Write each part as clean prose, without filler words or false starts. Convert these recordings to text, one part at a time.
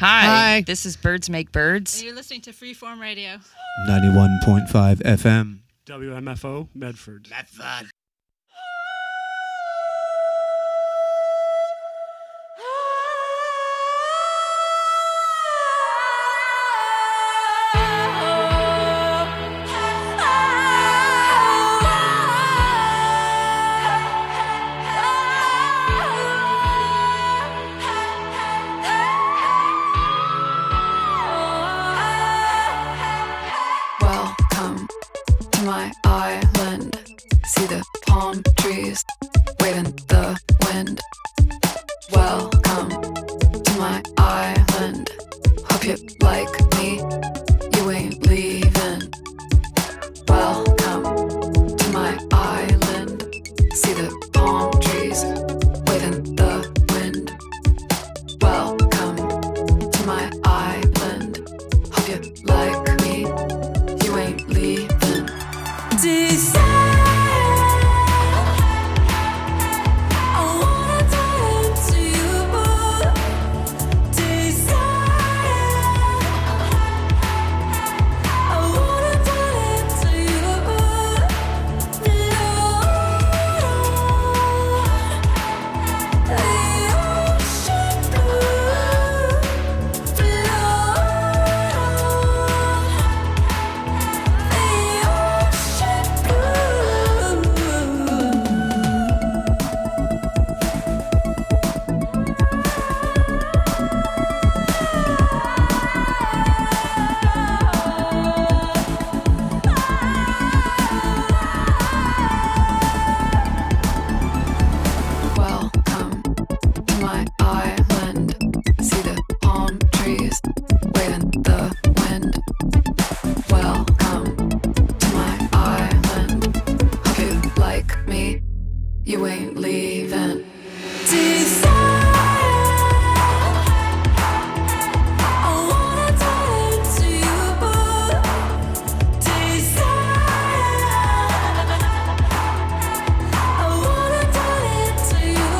Hi. This is Birds Make Birds. And you're listening to Freeform Radio. 91.5 FM. WMFO, Medford. Welcome to my island. See the palm trees waving the wind. Welcome to my island. Hope you like me. You ain't leaving. Welcome to my island. See the palm trees waving the wind. Welcome to my island. Hope you like me. You ain't leaving. Desire, I wanna turn to you. Desire, I wanna turn to you. Lord, the ocean blue. Welcome to my island. See the palm trees waving the wind. Welcome to my island. Hope you like me. You ain't leaving. Desire, I wanna turn to you. Desire, I wanna turn to you.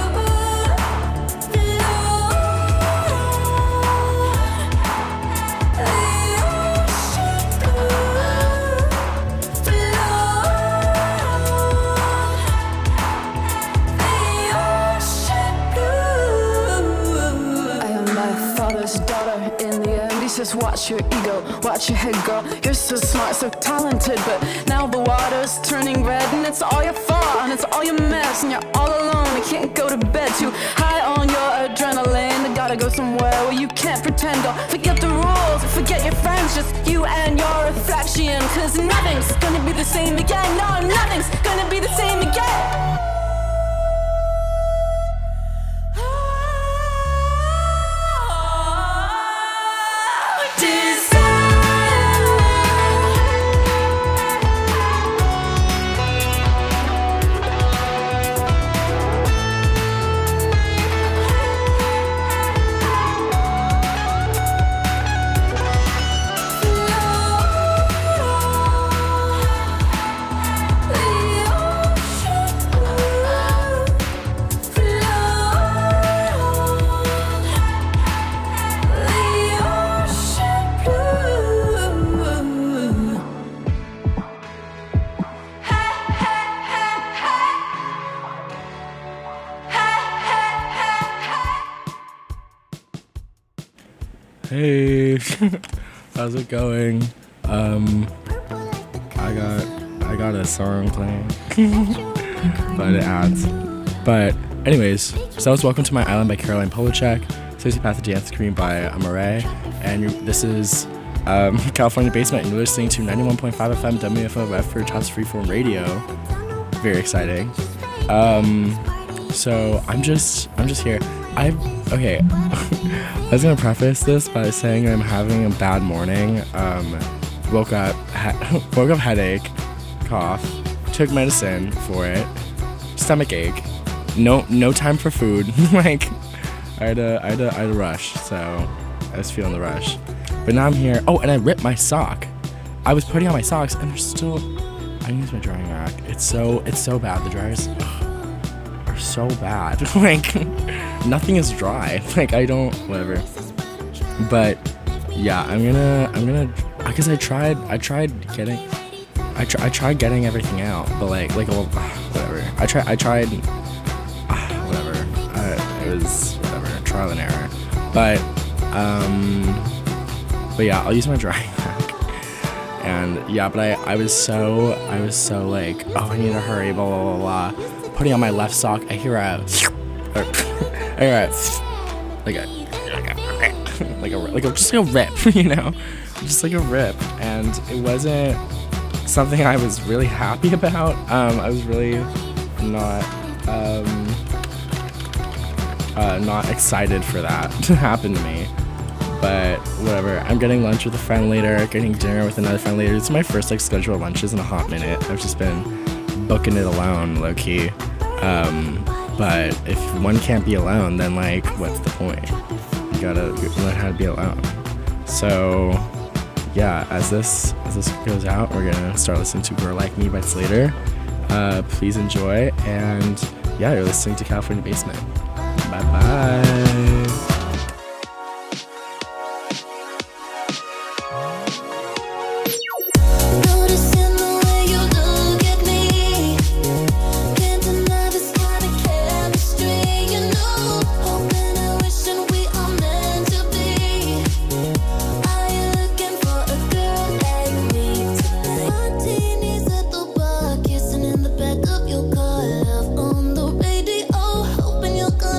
I am my father's daughter in the end. He says, watch your ego, watch your head, girl. You're so smart, so talented, but now the water's turning red, and it's all your fault, and it's all your mess, and you're all alone. You can't go to bed, too high on your adrenaline. You gotta go somewhere where you can't pretend. Go forget the rules, forget your friends, just you and your reflection. 'Cause nothing's gonna be the same again. No, nothing's gonna be the same again. Hey, how's it going? I got a song playing, but it adds. But anyways, so it's Welcome to My Island by Caroline Polachek, Sociopathic Dance Cream by Amare, and this is California Basement, and you're listening to 91.5 FM WFO Medford House Freeform Radio. Very exciting. So I'm just here. Okay. I was gonna preface this by saying I'm having a bad morning. Woke up headache, cough, took medicine for it, stomach ache, no time for food. Like I had a rush, so I was feeling the rush. But now I'm here. Oh, and I ripped my sock. I was putting on my socks, and there's still. I use my drying rack. It's so bad. The dryers are so bad. Like nothing is dry. Like I don't. Whatever. But yeah, I'm gonna because I tried getting everything out, but like well, whatever. I tried whatever. It was whatever, trial and error. But yeah, I'll use my drying rack. And yeah, but I was so like, oh, I need to hurry, blah blah blah blah. Putting on my left sock, I hear a just like a rip, you know, just like a rip, and it wasn't something I was really happy about. I was really not excited for that to happen to me. But whatever, I'm getting lunch with a friend later, getting dinner with another friend later. It's my first like scheduled lunches in a hot minute. I've just been booking it alone, low key. But if one can't be alone, then like, what's the point? You gotta learn how to be alone. So yeah, as this goes out, we're gonna start listening to Girl Like Me by Slater. Please enjoy, and yeah, you're listening to California Basement. Bye bye. Kissing in the back of your car, love on the radio, hoping you'll come.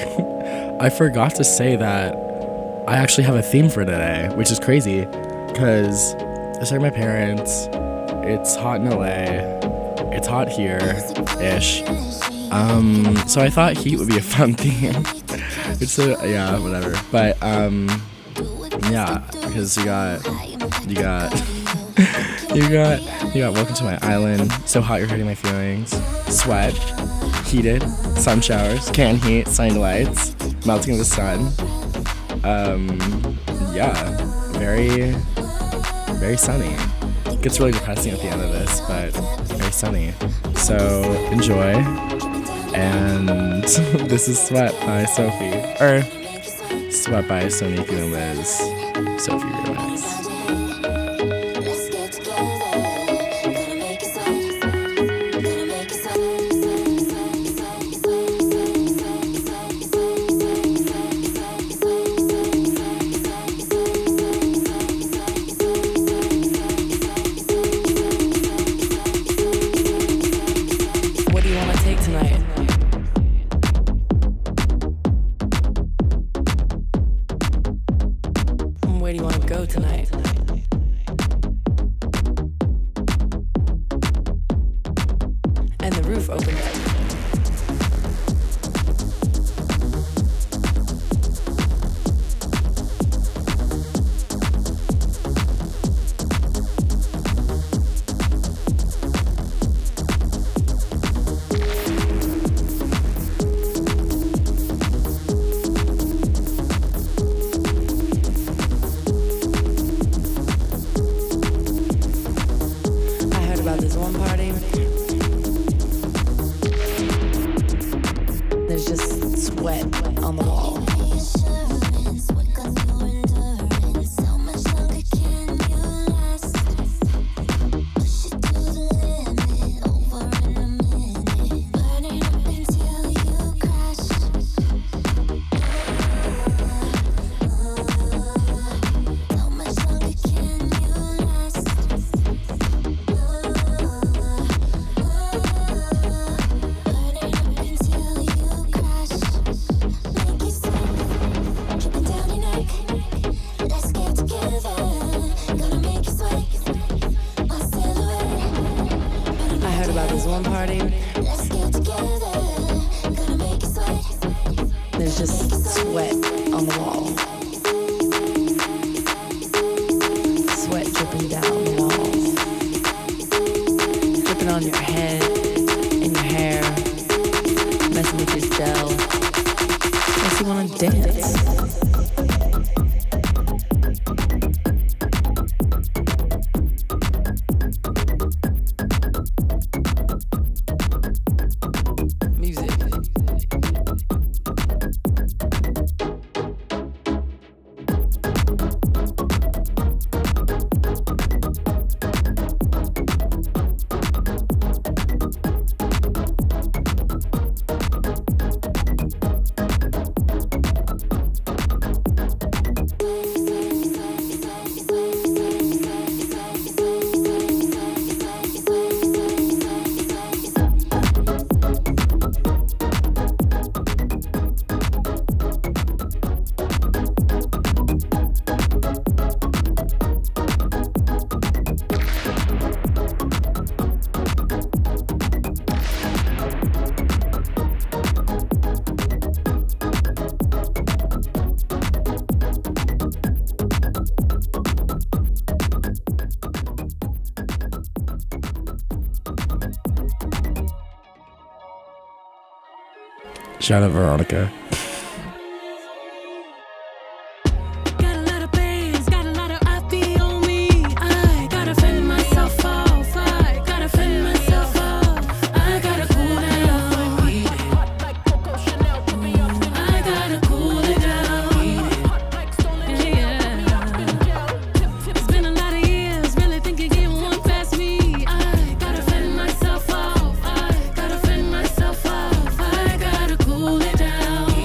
I forgot to say that I actually have a theme for today, which is crazy because I started my parents. It's hot in LA. It's hot here-ish. So I thought heat would be a fun theme. Yeah, whatever. But yeah, because you got Welcome to My Island, So Hot You're Hurting My Feelings, Sweat, Heated, Sun Showers, Can Heat, Sunny Lights, Melting the Sun. Yeah, very, very sunny. It gets really depressing at the end of this, but very sunny. So enjoy. And this is Sweat by Sophie, or Sweat by Sonique and Liz, Sophie remix. Shout out Veronica. Cool it down.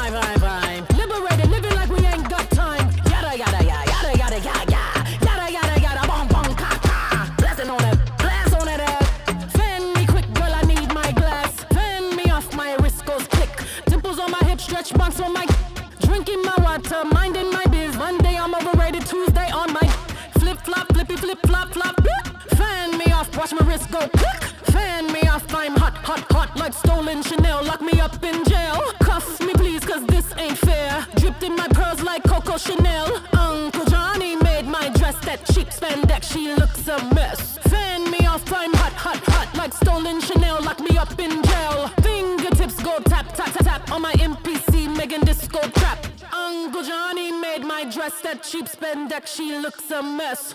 vibe. Liberated, living like we ain't got time. Yada yada yada yada yada yada yada yada yada bong bong ka ka. Blessing on it, blast on it. Fan me quick, girl, I need my glass. Fan me off, my wrist goes click. Dimples on my hips, stretch marks on my. Drinking my water, minding my biz. Monday I'm overrated, Tuesday on my. Flip flop, flippy flip flop flop. Fan me off, watch my wrist go click. Fan me off, I'm hot, hot, hot like stolen Chanel. Lock me up in jail. Cuff me please, cause this ain't fair. Dripped in my pearls like Coco Chanel. Uncle Johnny made my dress that cheap spandex. She looks a mess. Fan me off, I'm hot, hot, hot like stolen Chanel. Lock me up in jail. Fingertips go tap, tap, tap, tap on my MPC, Megan Disco trap. Uncle Johnny made my dress that cheap spandex. She looks a mess.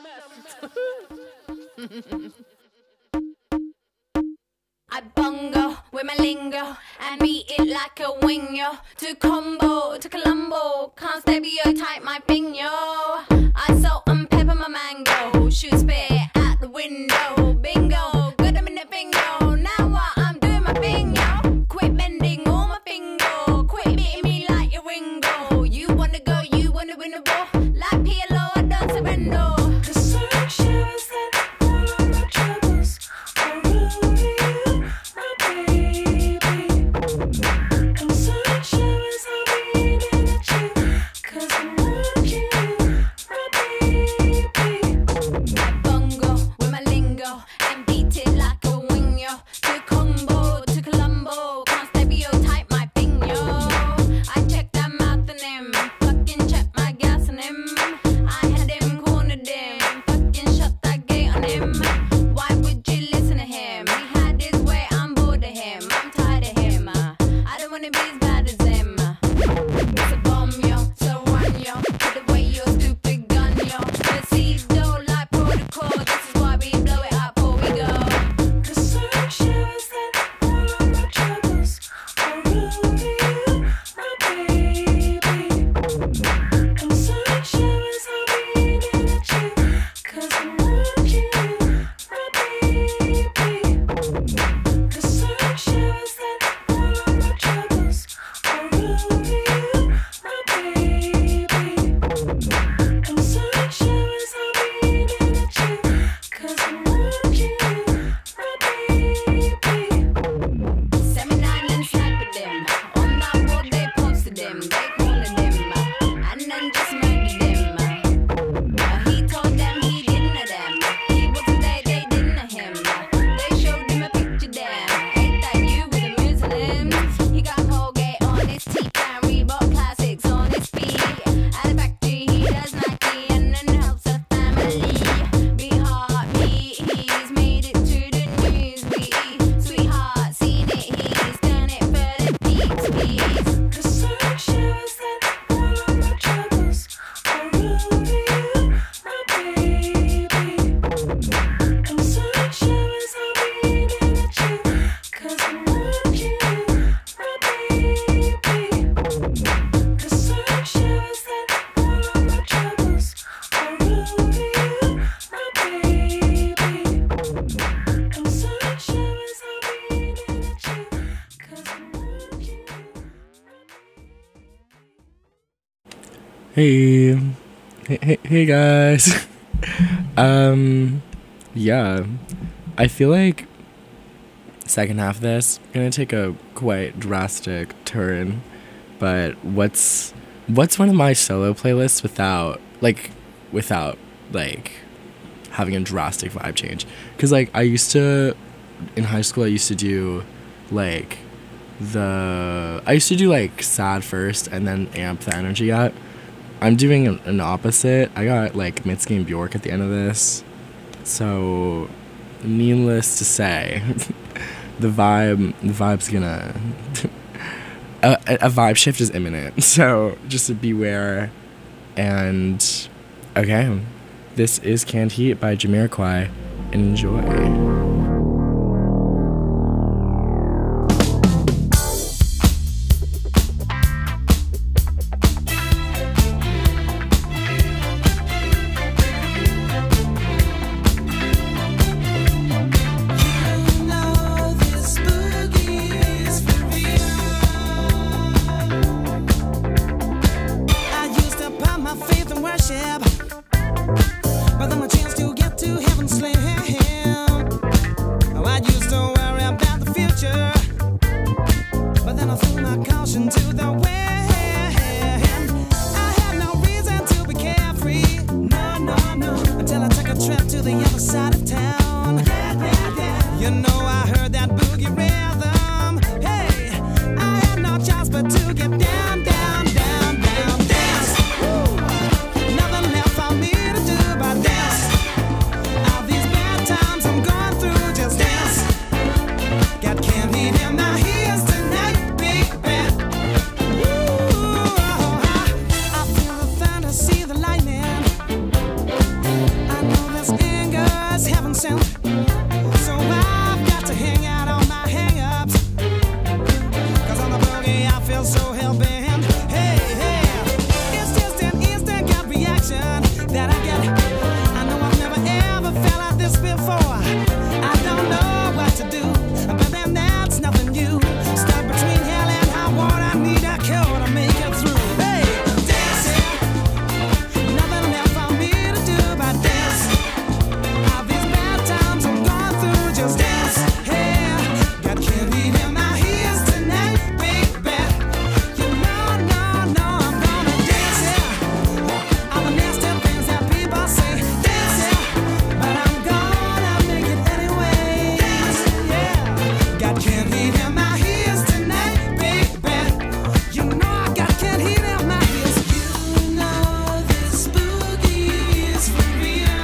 I bongo with my lingo and beat it like a wing, yo. To combo, to Colombo, can't stereotype my thing, yo. I salt and pepper my mango, shoot spit out the window. Bingo, good I'm in the bingo. Now what I'm doing my thing, yo. Quit bending all my finger, quit beating me like your Ringo. You wanna go, you wanna win the war. Like PLO, I don't surrender. The searchers that all my troubles are ruling. Hey guys. Yeah, I feel like second half of this gonna take a quite drastic turn, but what's one of my solo playlists without having a drastic vibe change? Because like in high school I used to do like sad first and then amp the energy up. I'm doing an opposite. I got like Mitski and Bjork at the end of this. So, needless to say, the vibe's gonna... a vibe shift is imminent. So, just to beware. And, okay. This is Canned Heat by Jamiroquai. Enjoy. feel so hell-bent. Hey, hey, it's just an instant gut reaction that I get. I know I've never ever felt like this before. I don't know what to do, but then that's nothing new. Stuck between hell and high water, I need a cure to make it through. Hey, dancing, nothing left for me to do but dance. All these bad times I'm going through, just dance. Hey, got candy in my ears tonight, baby. You know, no, no, I'm gonna dance, yeah. All the nasty things that people say, dance, yeah. But I'm gonna make it anyway. Dance, yeah. Got candy in my ears tonight, baby. You know I got candy in my ears. You know this boogie is for real.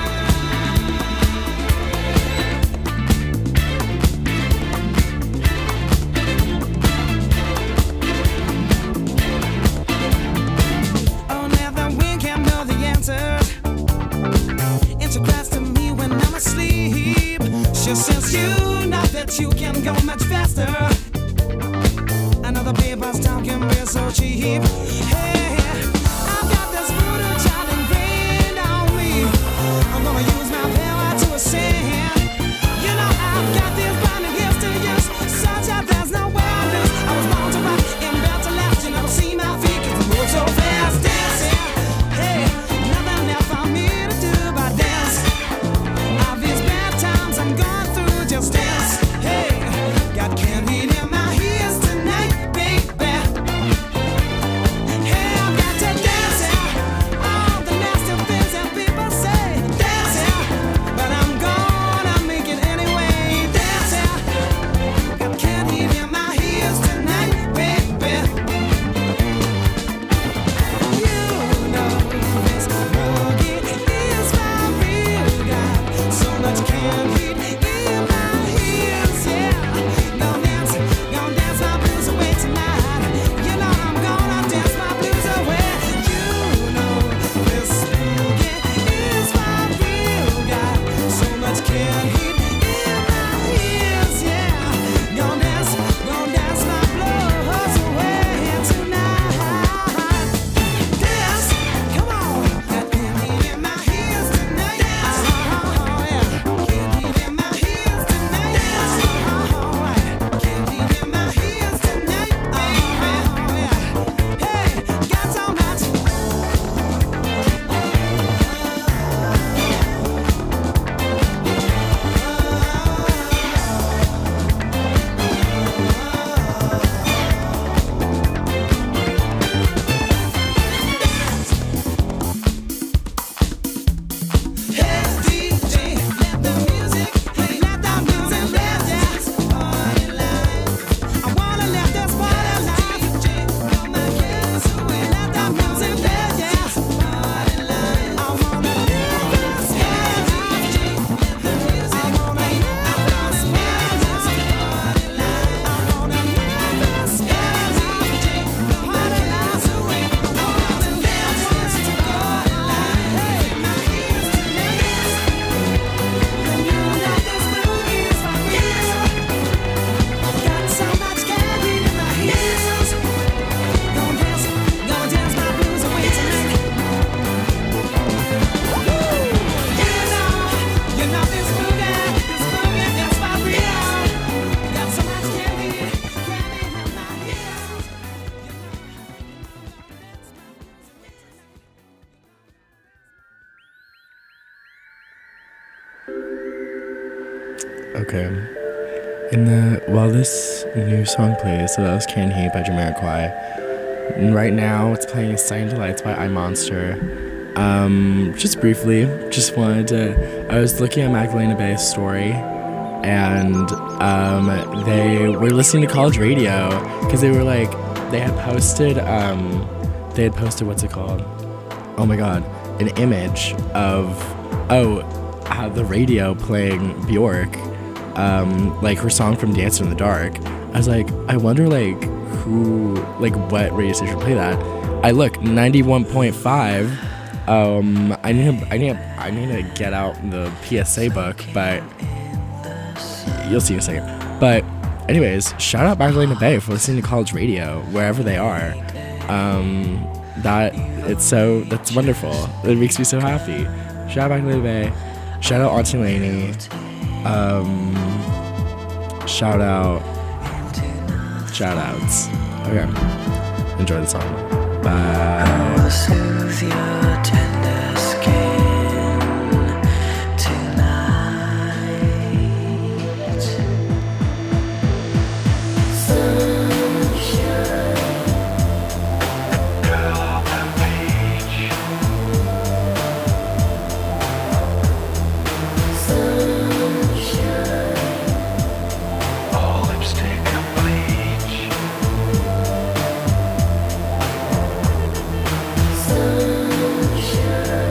Oh, now the wind can't know the answers. And she cries to me when I'm asleep. She says you know that you can go much faster. Another paper's talking real so cheap. Hey, I've got this voodoo child ingrained on me. I'm gonna use my power to ascend. You know I've got these blinding gifts to use, such that there's no way I lose. I was born to rock and built to last. You never see my feet 'cause I move so fast. Dancing, hey, nothing left for me to do but dance. All these bad times I'm going through, just dance. Hey, got candy in my ears tonight, baby. Hey, I've got to dance, yeah. All the nasty things that people say, dance, yeah. But I'm gonna make it anyway, dance, yeah. Got candy in my ears tonight, baby. You know this boogie is my real God. So much candy in my ears, yeah. Gonna dance my blues away tonight. You know I'm gonna dance my blues away. You know this boogie is my real God. So much candy in my ears, yeah. Gonna dance my blues away tonight. Dance, come on. Got candy in my ears tonight. Yeah. Candy in my ears tonight. Alright. Candy in my ears tonight. Hey, got so much. Hey, DJ, let the music play. Let the music play. Dance, party life. I wanna let this party life. DJ, blow my cares away. Let the music play. Dance, party life. I wanna live this life. DJ, let the music play. I wanna live this party life. I wanna live this life. DJ, blow my cares away. I wanna live this party life. Hey, my ears tonight. You know this boogie is for real. Got so much candy in my ears. Gonna dance my blues away tonight. You know this boogie is for real. Got so much candy in my ears. Okay. While this new song plays, so that was Can't Hate by Jamiroquai. And right now, it's playing Sign Delights by iMonster. Just briefly, just wanted to. I was looking at Magdalena Bay's story, and they were listening to college radio because they were like, they had posted what's it called? Oh my god, an image of how the radio playing Bjork, like her song from Dancing in the Dark. I was like, I wonder like who, like what radio station play that. I look 91.5. I need to get out the PSA book, but you'll see in a second. But Anyways, shout out Magdalena Bay for listening to college radio wherever they are. That's wonderful. It makes me so happy. Shout out Magdalena Bay. Shout out Auntie Lainey. Shout outs. Okay. Enjoy the song. Bye. Soothe your tender skin tonight. Sunshine, girl on the page. Sunshine, all lipstick and bleach. Sunshine.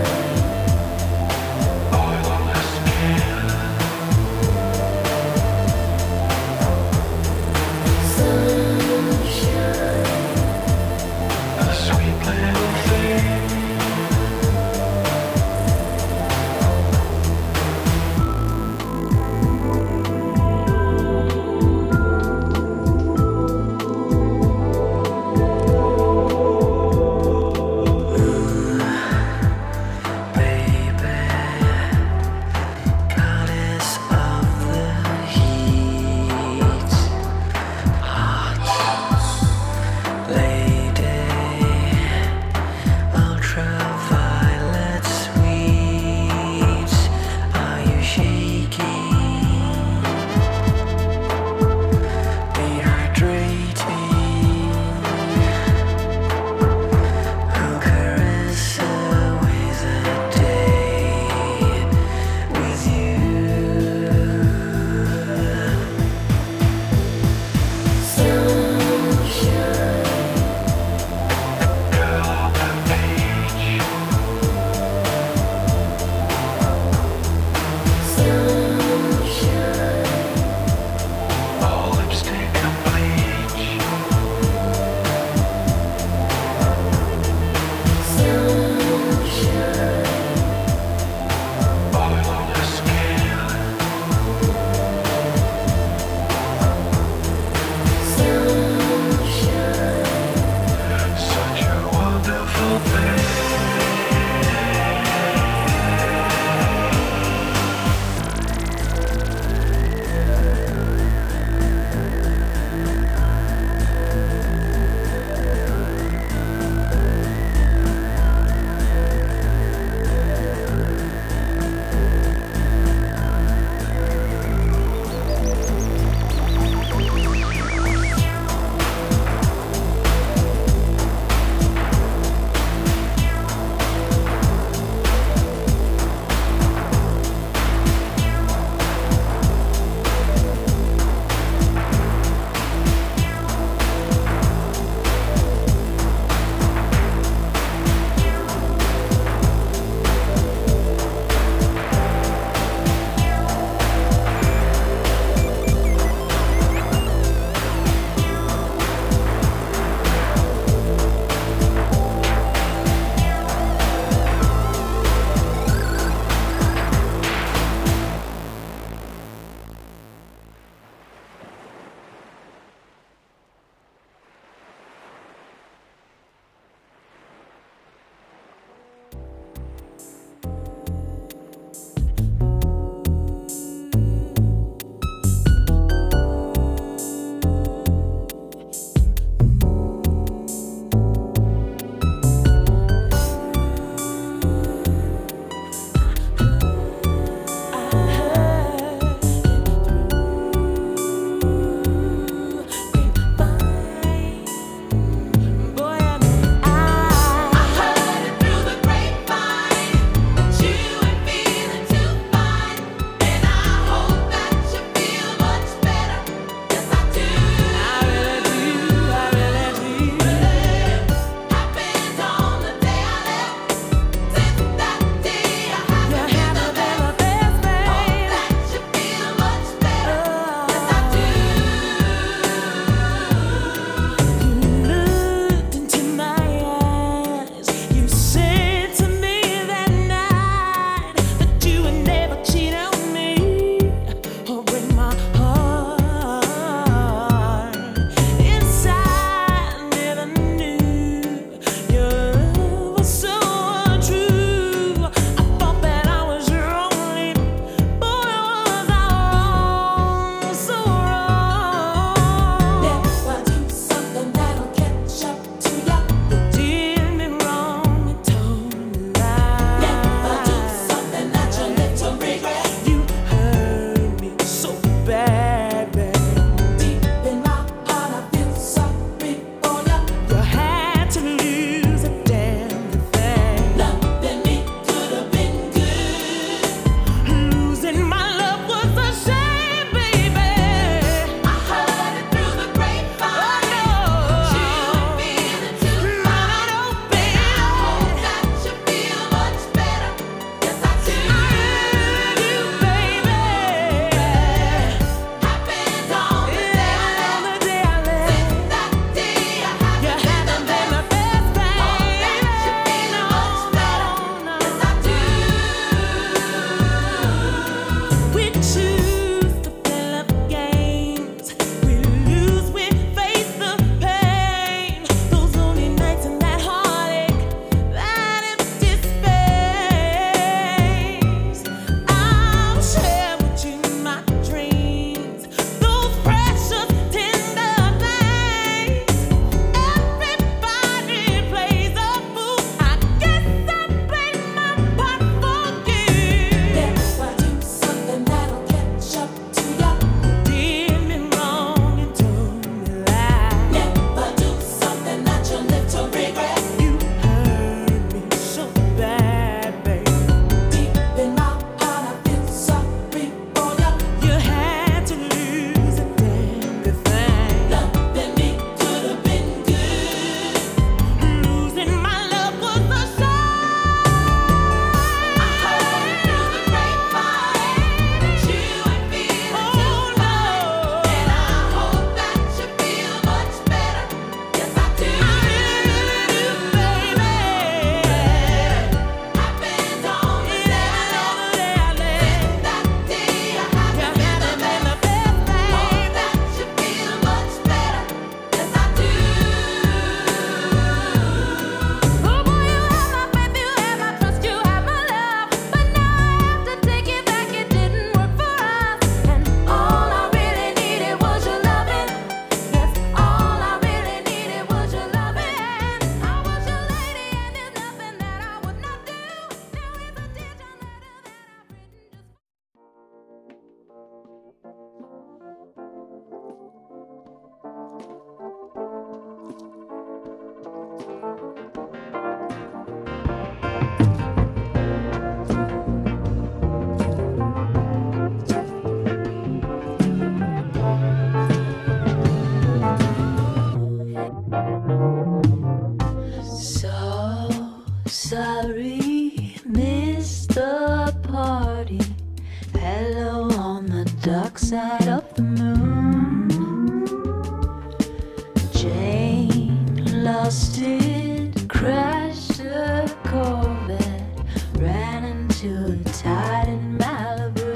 lost it, crashed a Corvette, ran into the tide in Malibu.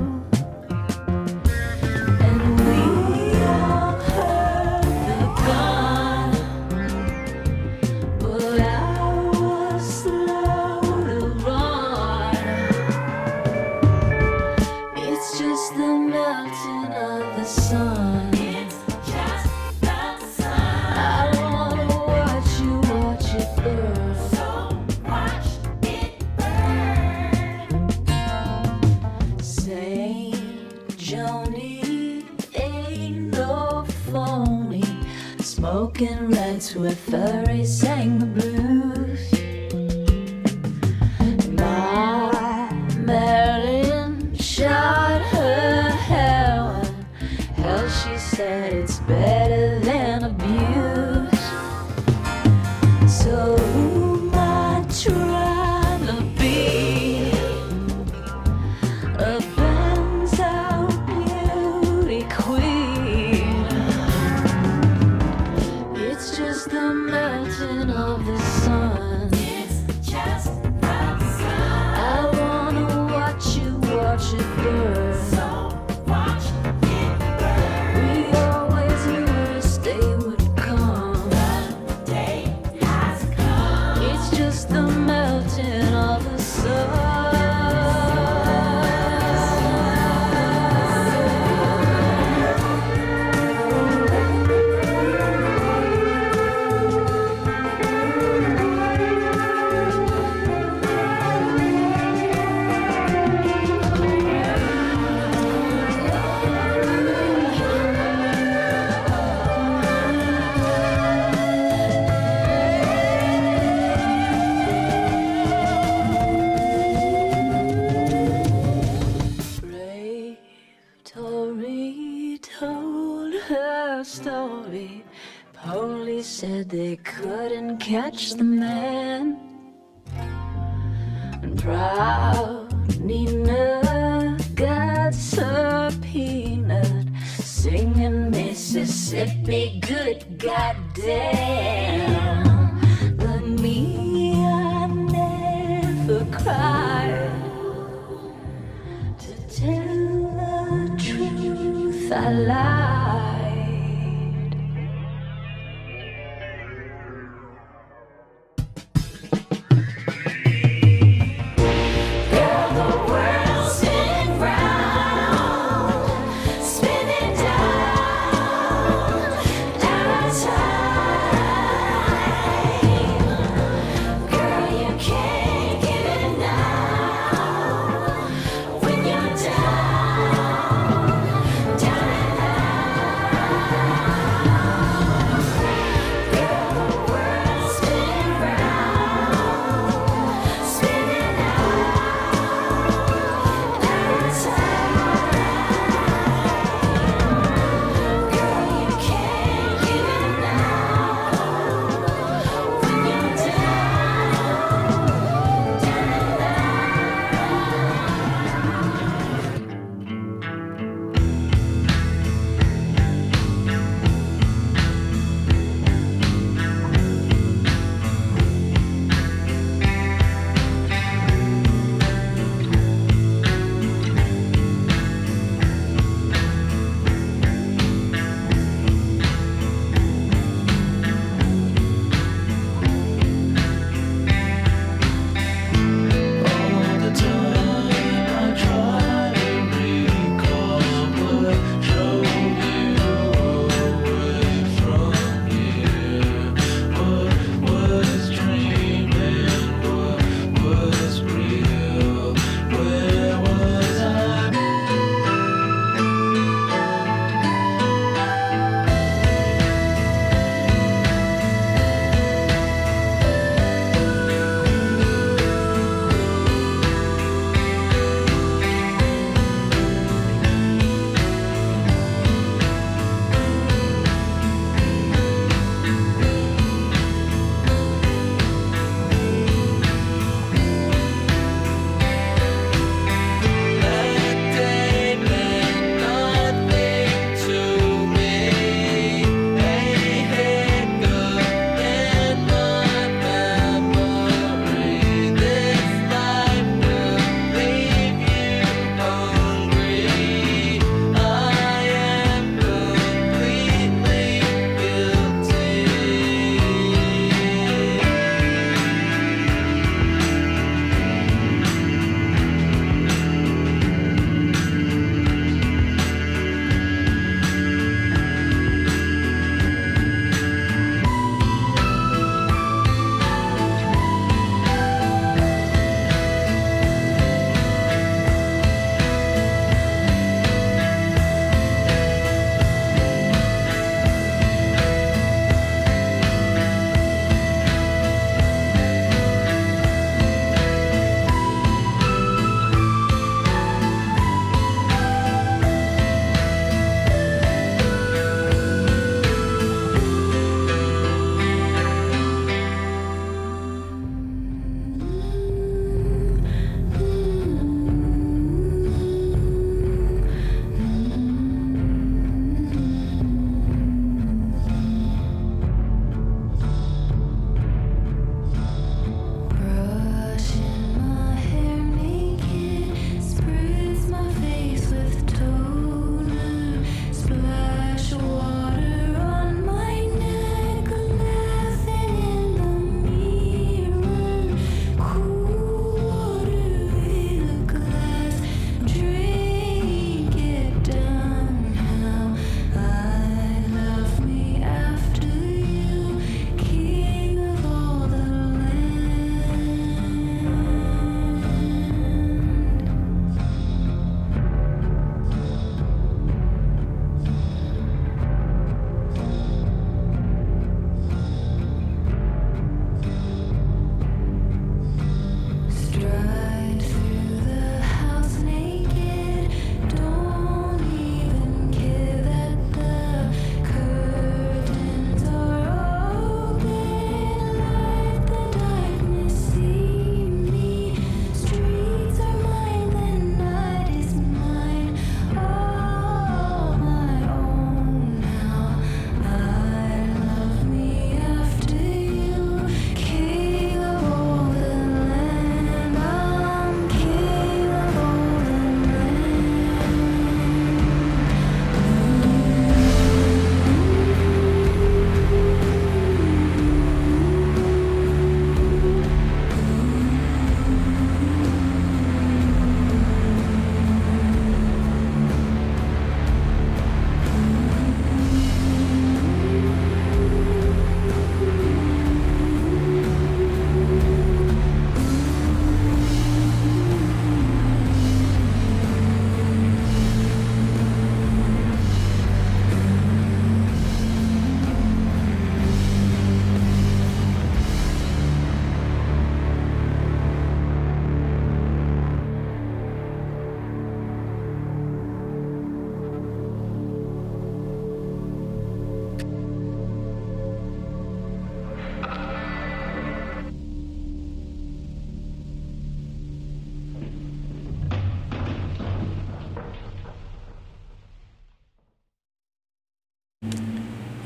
And we all heard the gun, but I was slow to run. It's just the melting of the sun. Smoking reds where furries sang the blues. My Marilyn shot her heroin. Hell, she said it's better than abuse. So who am I trying to be? A benzo beauty queen. It's just the melting of the sun. It's just the sun. I wanna watch it burn. So watch it burn. We always knew this day would come. The day has come. It's just the melting of the sun. Story. Police said they couldn't catch the man. And proud Nina got subpoenaed, singing Mississippi good goddamn. But me, I never cried. To tell the truth, I lied. When you're down, down and out.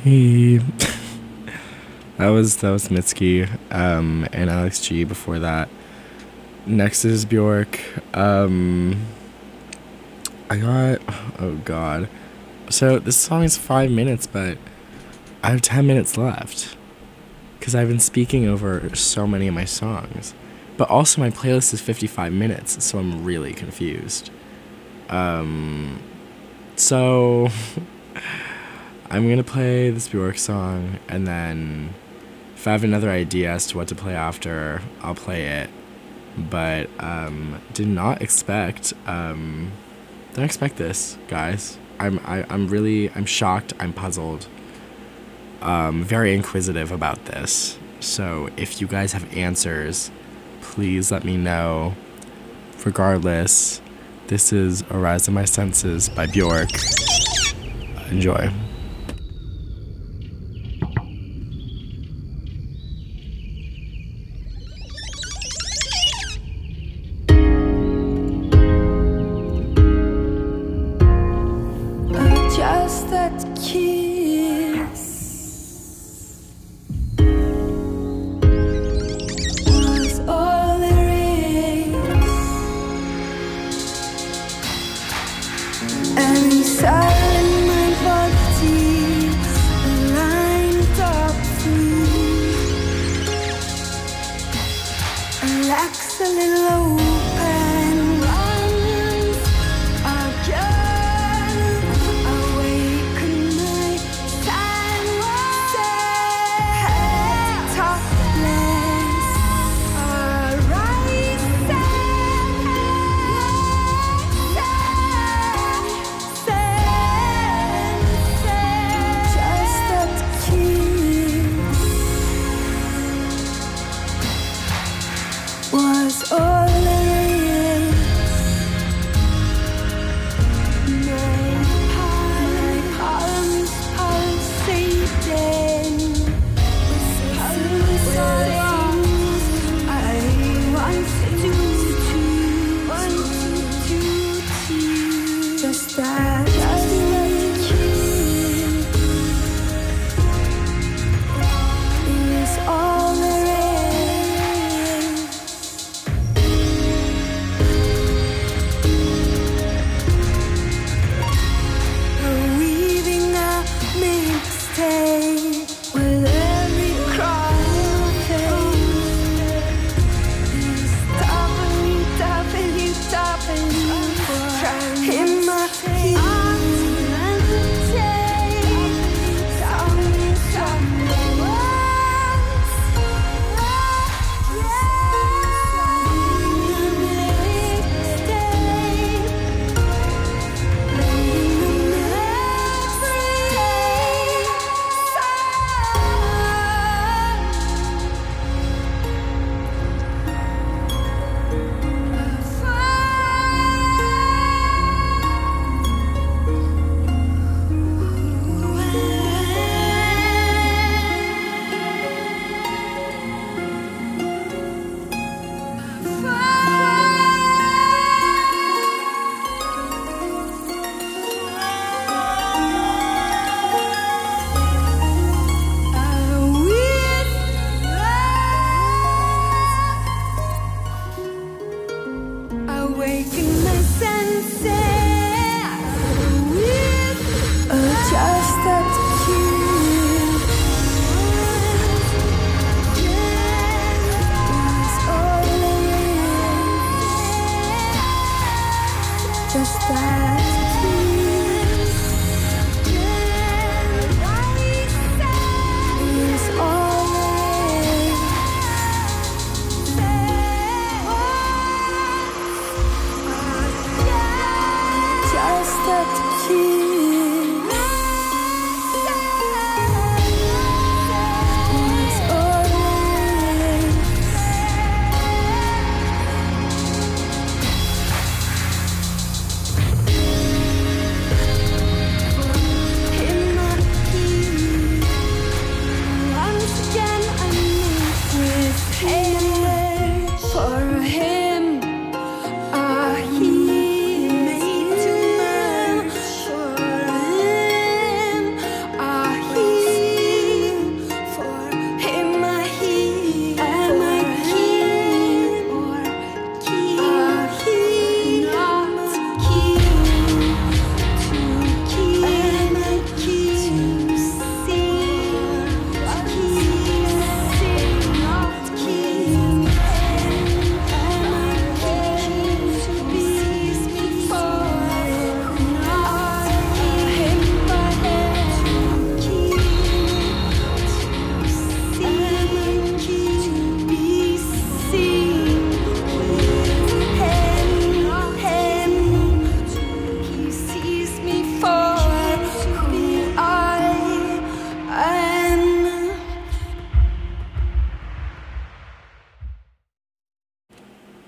Hey. that was Mitski, and Alex G before that. Next is Bjork. I got, oh god. So this song is 5 minutes, but I have 10 minutes left. Because I've been speaking over so many of my songs. But also my playlist is 55 minutes, so I'm really confused. So I'm gonna play this Bjork song, and then if I have another idea as to what to play after, I'll play it. But did not expect this, guys. I'm shocked, I'm puzzled, very inquisitive about this. So if you guys have answers, please let me know. Regardless, this is Arise in My Senses by Bjork. Enjoy. Just that kiss was all there is, and inside my body lined up free, relax a little open, runs again. Awaken my silence, topless, just that kiss was all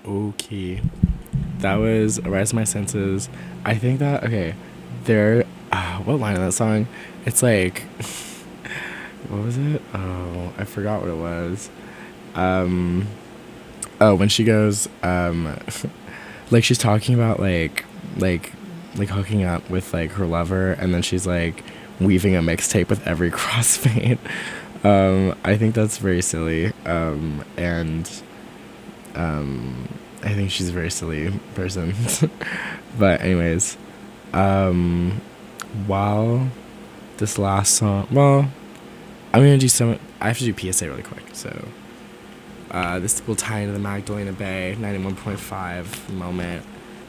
Okay. That was Rise of My Senses. I think that, okay, there, what line of that song? It's like, what was it? Oh, I forgot what it was. When she goes, like she's talking about like hooking up with like her lover, and then she's like weaving a mixtape with every crossfade. I think that's very silly, and I think she's a very silly person. But anyways, while this last song, well, I'm gonna do I have to do PSA really quick, so this will tie into the Magdalena Bay 91.5 moment.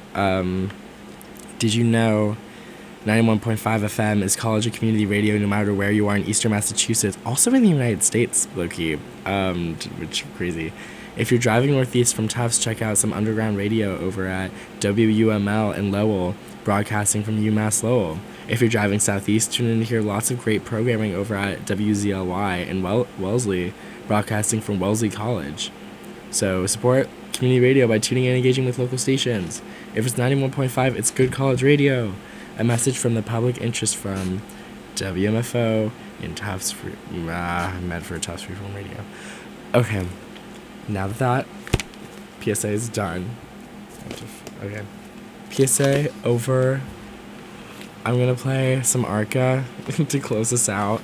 Did you know 91.5 FM is college and community radio no matter where you are in Eastern Massachusetts, also in the United States, low-key, which is crazy. If you're driving northeast from Tufts, check out some underground radio over at WUML in Lowell, broadcasting from UMass Lowell. If you're driving southeast, tune in to hear lots of great programming over at WZLY in Wellesley, broadcasting from Wellesley College. So support community radio by tuning in and engaging with local stations. If it's 91.5, it's good college radio. A message from the public interest from WMFO in Tufts, Medford, Tufts Freeform Radio. Okay, now that PSA is done, okay, PSA over. I'm gonna play some Arca to close us out.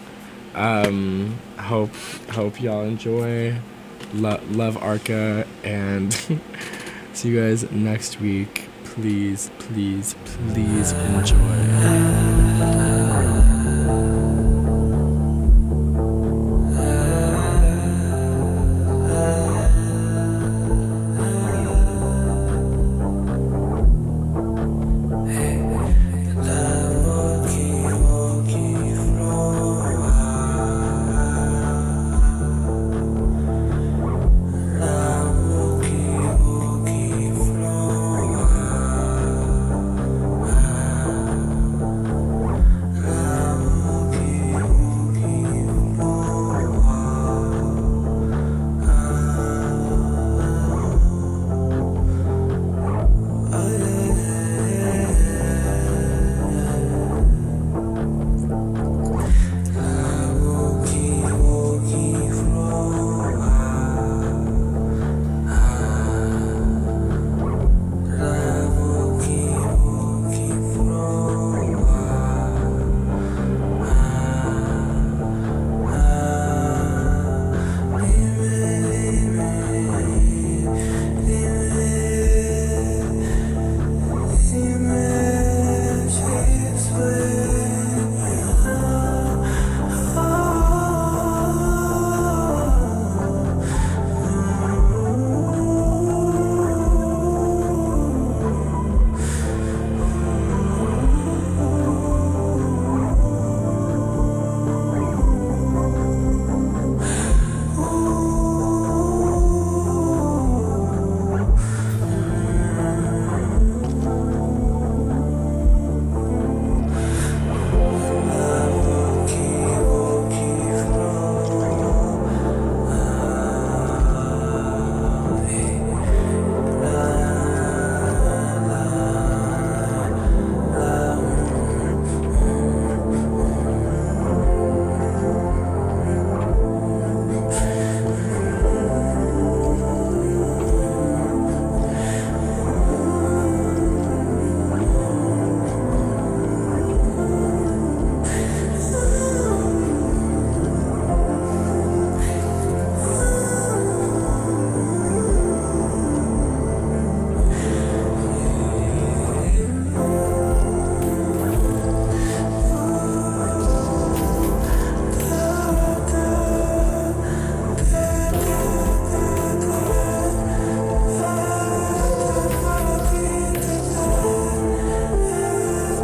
Hope y'all enjoy. Love Arca, and see you guys next week. Please enjoy.